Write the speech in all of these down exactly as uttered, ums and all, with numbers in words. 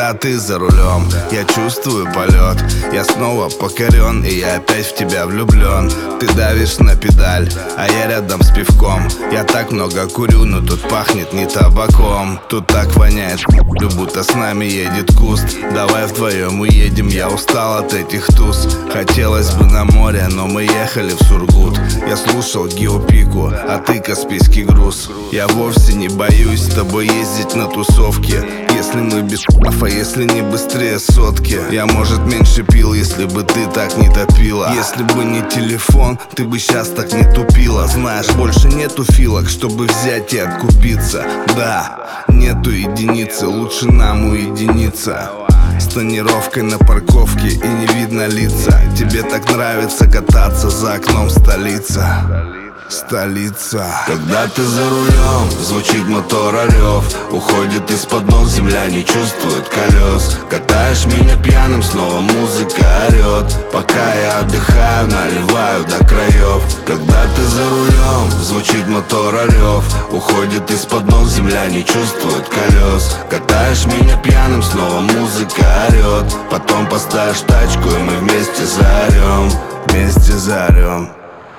Когда ты за рулем, я чувствую полет. Я снова покорен, и я опять в тебя влюблен. Ты давишь на педаль, а я рядом с пивком. Я так много курю, но тут пахнет не табаком. Тут так воняет, будто с нами едет куст. Давай вдвоем уедем, я устал от этих туз. Хотелось бы на море, но мы ехали в Сургут. Я слушал Геопику, а ты Каспийский груз. Я вовсе не боюсь с тобой ездить на тусовке, если мы без а если не быстрее сотки. Я, может, меньше пил, если бы ты так не топила. Если бы не телефон, ты бы сейчас так не тупила. Знаешь, больше нету филок, чтобы взять и откупиться. Да, нету единицы, лучше нам уединиться с тонировкой на парковке и не видно лица. Тебе так нравится кататься за окном столица. Столица. Когда ты за рулем, звучит мотор рев. Уходит из-под ног земля, не чувствует колес. Катаешь меня пьяным, снова музыка орет. Пока я отдыхаю, наливаю до краев. Когда ты за рулем, звучит мотор рев. Уходит из-под ног земля, не чувствует колес. Катаешь меня пьяным, снова музыка орет. Потом поставишь тачку, и мы вместе заорем. Вместе заорем.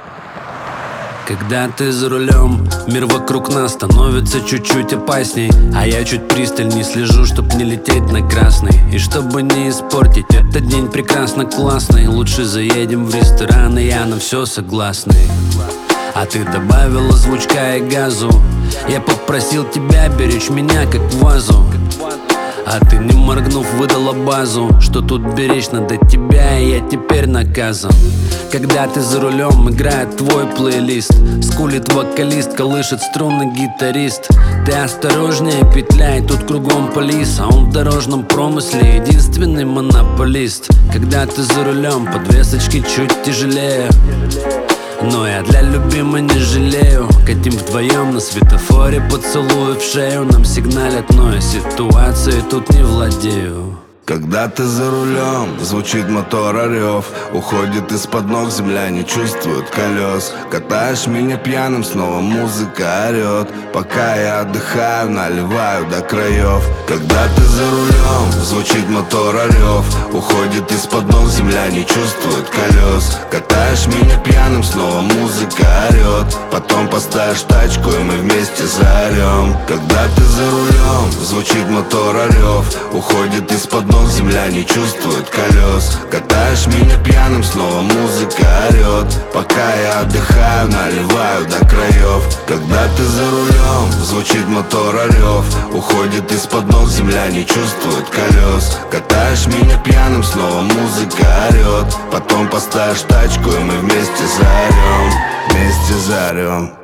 Когда ты за рулем, мир вокруг нас становится чуть-чуть опасней. А я чуть пристальней слежу, чтоб не лететь на красный. И чтобы не испортить этот день прекрасно классный, лучше заедем в ресторан, и я на все согласный. А ты добавила звучка и газу. Я попросил тебя беречь меня как вазу, а ты, не моргнув, выдала базу, что тут беречь надо тебя, и я теперь наказан. Когда ты за рулем, играет твой плейлист, скулит вокалист, колышет струны гитарист. Ты осторожнее, петляй, тут кругом полис, а он в дорожном промысле единственный монополист. Когда ты за рулем, подвесочки чуть тяжелее, но я для любимой не жалею. Катим вдвоем на светофоре, поцелуй в шею. Нам сигналят, но я ситуацией тут не владею. Когда ты за рулем, звучит мотор рев. Уходит из-под ног земля, не чувствует колес. Катаешь меня пьяным, снова музыка орет. Пока я отдыхаю, наливаю до краев. Когда ты за рулем, звучит мотор рев. Уходит из-под ног земля, не чувствует колес. Катаешь меня пьяным, снова музыка орет. Потом поставишь тачку, и мы вместе заорем. Когда ты за рулем, звучит мотор рев. Уходит из-под ног земля, не чувствует колес. Катаешь меня пьяным, снова музыка орет. Пока я отдыхаю, наливаю до краев. Когда ты за рулем, звучит мотор рев. Уходит из-под ног земля, не чувствует колес. Катаешь меня пьяным, снова музыка орет. Потом поставишь тачку, и мы вместе заорем. Вместе заорем.